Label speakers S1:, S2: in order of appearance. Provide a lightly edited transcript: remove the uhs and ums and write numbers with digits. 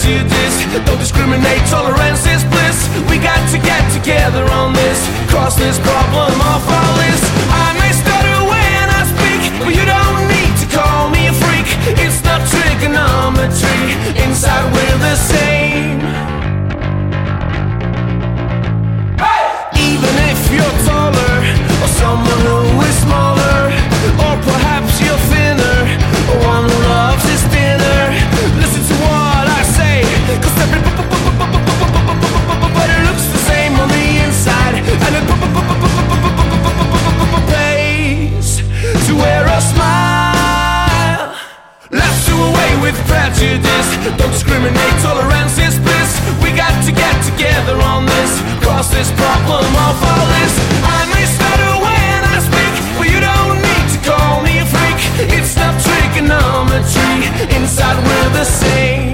S1: prejudice. Don't discriminate, tolerance is bliss. We got to get together on this, cross this problem off our list. I may stutter when I speak, but you don't need to call me a freak. It's not trigonometry, inside we're the same. Even if you're taller, or someone who is smaller, or perhaps you're thinner, or one who loves his dinner, listen to what I say, 'cause everybody looks the same on the inside, and it pays to wear a smile. Let's do away with prejudice. Don't discriminate, tolerance is bliss. We got to get together on this, cross this problem off our list. I may stutter when I speak, but you don't need to call me a freak. It's not trigonometry, inside we're the same.